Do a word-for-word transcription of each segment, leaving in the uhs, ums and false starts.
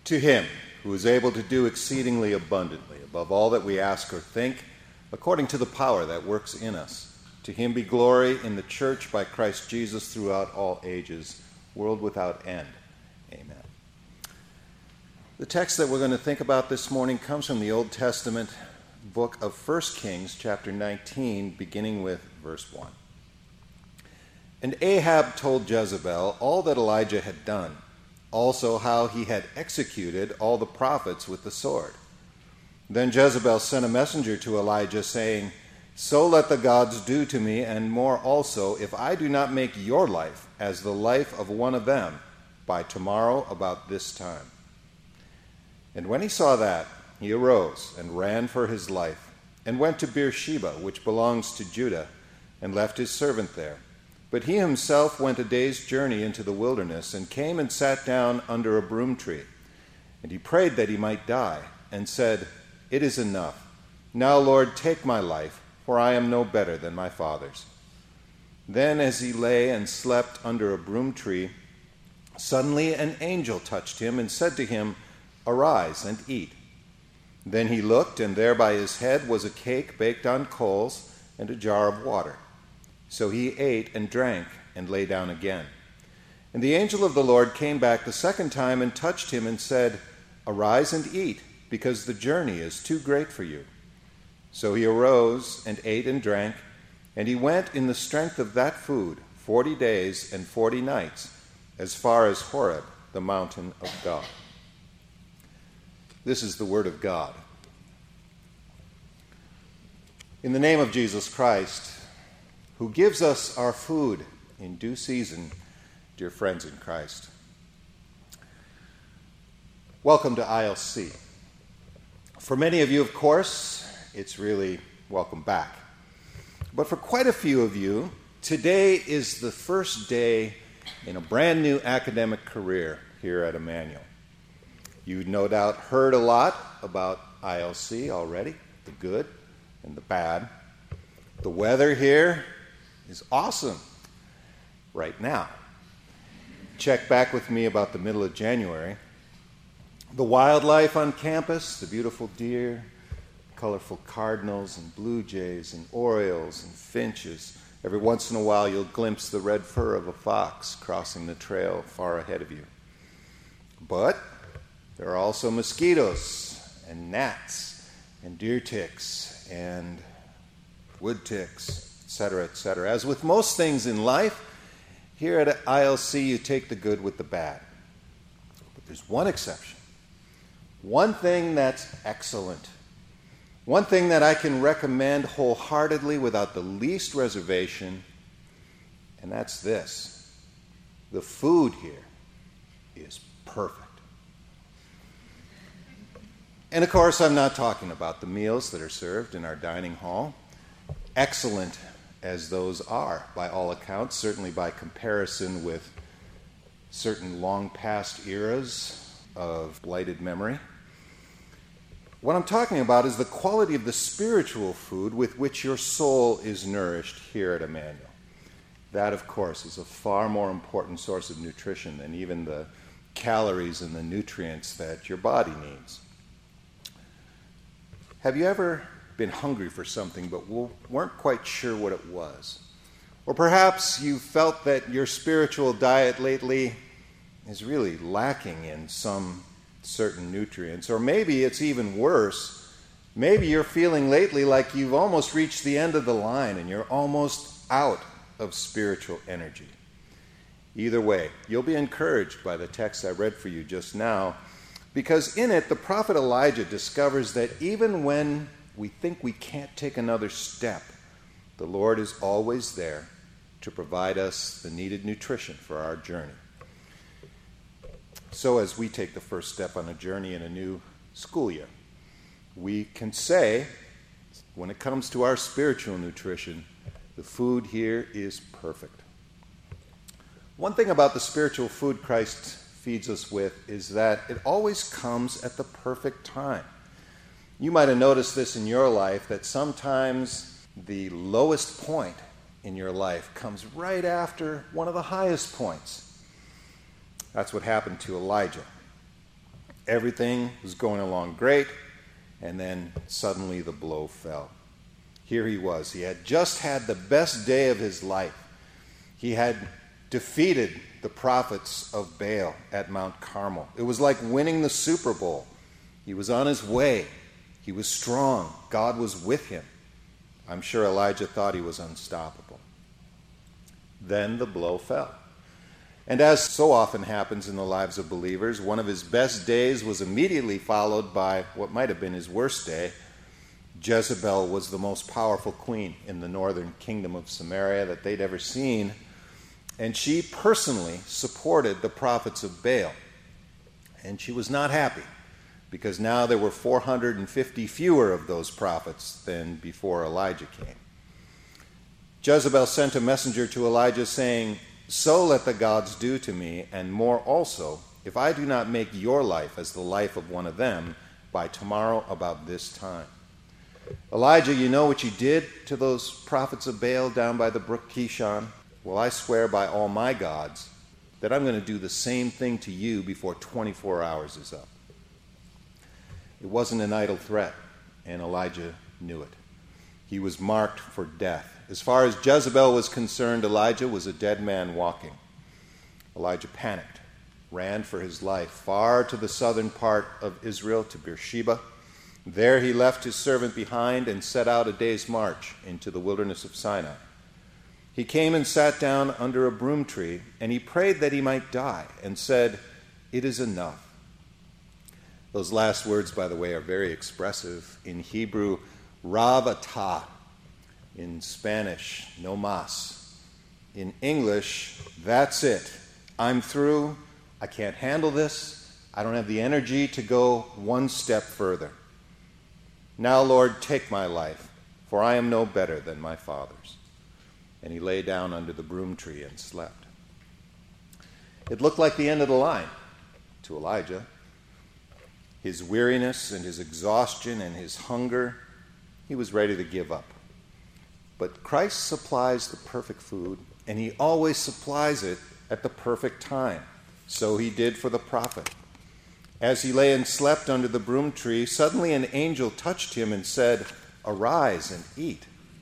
To him who is able to do exceedingly abundantly above all that we ask or think, according to the power that works in us. To him be glory in the church by Christ Jesus throughout all ages, world without end. Amen. The text that we're going to think about this morning comes from the Old Testament book of First Kings, chapter nineteen, beginning with verse one. And Ahab told Jezebel all that Elijah had done, also how he had executed all the prophets with the sword. Then Jezebel sent a messenger to Elijah, saying, So let the gods do to me, and more also, if I do not make your life as the life of one of them by tomorrow about this time. And when he saw that, he arose and ran for his life, and went to Beersheba, which belongs to Judah, and left his servant there. But he himself went a day's journey into the wilderness, and came and sat down under a broom tree. And he prayed that he might die, and said, It is enough. Now, Lord, take my life, for I am no better than my fathers. Then, as he lay and slept under a broom tree, suddenly an angel touched him and said to him, Arise and eat. Then he looked, and there by his head was a cake baked on coals and a jar of water. So he ate and drank and lay down again. And the angel of the Lord came back the second time and touched him and said, Arise and eat, because the journey is too great for you. So he arose and ate and drank, and he went in the strength of that food forty days and forty nights, as far as Horeb, the mountain of God. This is the word of God. In the name of Jesus Christ, who gives us our food in due season, dear friends in Christ. Welcome to I L C. For many of you, of course, it's really welcome back. But for quite a few of you, today is the first day in a brand new academic career here at Emmanuel. You no doubt heard a lot about I L C already, the good and the bad. The weather here is awesome right now. Check back with me about the middle of January. The wildlife on campus, the beautiful deer, colorful cardinals and blue jays and orioles and finches. Every once in a while you'll glimpse the red fur of a fox crossing the trail far ahead of you. But there are also mosquitoes and gnats and deer ticks and wood ticks, et cetera, et cetera. As with most things in life, here at I L C you take the good with the bad. But there's one exception. One thing that's excellent. One thing that I can recommend wholeheartedly without the least reservation, and that's this. The food here is perfect. And of course, I'm not talking about the meals that are served in our dining hall. Excellent as those are, by all accounts, certainly by comparison with certain long past eras of blighted memory. What I'm talking about is the quality of the spiritual food with which your soul is nourished here at Emmanuel. That, of course, is a far more important source of nutrition than even the calories and the nutrients that your body needs. Have you ever been hungry for something but weren't quite sure what it was? Or perhaps you felt that your spiritual diet lately is really lacking in some certain nutrients. Or maybe it's even worse. Maybe you're feeling lately like you've almost reached the end of the line and you're almost out of spiritual energy. Either way, you'll be encouraged by the text I read for you just now, because in it, the prophet Elijah discovers that even when we think we can't take another step, the Lord is always there to provide us the needed nutrition for our journey. So as we take the first step on a journey in a new school year, we can say, when it comes to our spiritual nutrition, the food here is perfect. One thing about the spiritual food Christ feeds us with is that it always comes at the perfect time. You might have noticed this in your life, that sometimes the lowest point in your life comes right after one of the highest points. That's what happened to Elijah. Everything was going along great, and then suddenly the blow fell. Here he was. He had just had the best day of his life. He had defeated the prophets of Baal at Mount Carmel. It was like winning the Super Bowl. He was on his way. He was strong. God was with him. I'm sure Elijah thought he was unstoppable. Then the blow fell. And as so often happens in the lives of believers, one of his best days was immediately followed by what might have been his worst day. Jezebel was the most powerful queen in the northern kingdom of Samaria that they'd ever seen, and she personally supported the prophets of Baal. And she was not happy, because now there were four hundred fifty fewer of those prophets than before Elijah came. Jezebel sent a messenger to Elijah saying, "So let the gods do to me, and more also, if I do not make your life as the life of one of them by tomorrow about this time." Elijah, you know what you did to those prophets of Baal down by the brook Kishon? Well, I swear by all my gods that I'm going to do the same thing to you before twenty-four hours is up. It wasn't an idle threat, and Elijah knew it. He was marked for death. As far as Jezebel was concerned, Elijah was a dead man walking. Elijah panicked, ran for his life far to the southern part of Israel, to Beersheba. There he left his servant behind and set out a day's march into the wilderness of Sinai. He came and sat down under a broom tree, and he prayed that he might die, and said, "It is enough." Those last words, by the way, are very expressive. In Hebrew, Rav atah. In Spanish, no mas. In English, that's it. I'm through. I can't handle this. I don't have the energy to go one step further. Now, Lord, take my life, for I am no better than my fathers. And he lay down under the broom tree and slept. It looked like the end of the line to Elijah. His weariness and his exhaustion and his hunger, he was ready to give up. But Christ supplies the perfect food, and he always supplies it at the perfect time. So he did for the prophet. As he lay and slept under the broom tree, suddenly an angel touched him and said, "Arise and eat."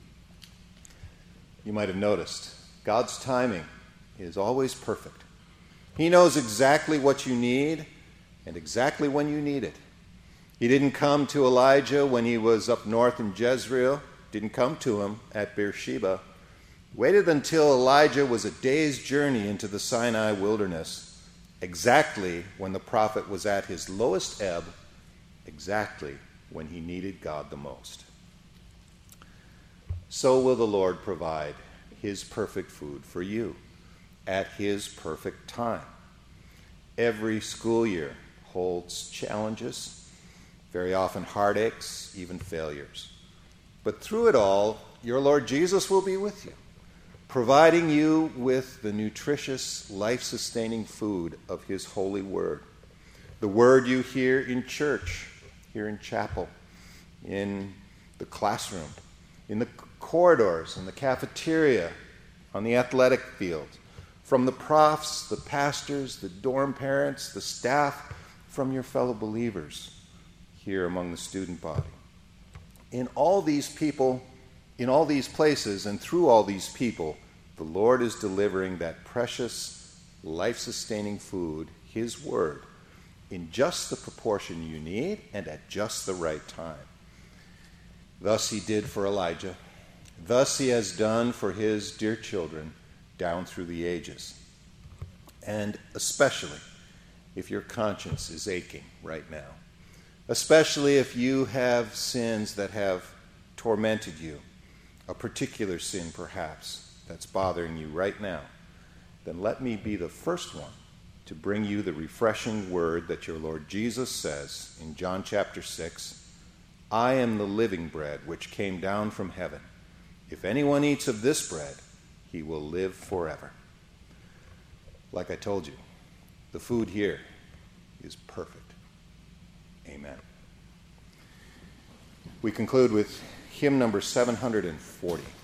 You might have noticed, God's timing is always perfect. He knows exactly what you need and exactly when you need it. He didn't come to Elijah when he was up north in Jezreel, didn't come to him at Beersheba. Waited until Elijah was a day's journey into the Sinai wilderness, exactly when the prophet was at his lowest ebb, exactly when he needed God the most. So will the Lord provide his perfect food for you at his perfect time. Every school year holds challenges, very often heartaches, even failures. But through it all, your Lord Jesus will be with you, providing you with the nutritious, life-sustaining food of his holy word. The word you hear in church, here in chapel, in the classroom, in the corridors, in the cafeteria, on the athletic field, from the profs, the pastors, the dorm parents, the staff, from your fellow believers here among the student body. In all these people, in all these places, and through all these people, the Lord is delivering that precious, life-sustaining food, his word, in just the proportion you need and at just the right time. Thus he did for Elijah. Thus he has done for his dear children down through the ages. And especially if your conscience is aching right now, especially if you have sins that have tormented you, a particular sin perhaps that's bothering you right now, then let me be the first one to bring you the refreshing word that your Lord Jesus says in John chapter six, "I am the living bread which came down from heaven. If anyone eats of this bread, he will live forever." Like I told you, the food here is perfect. Amen. We conclude with hymn number seven hundred forty.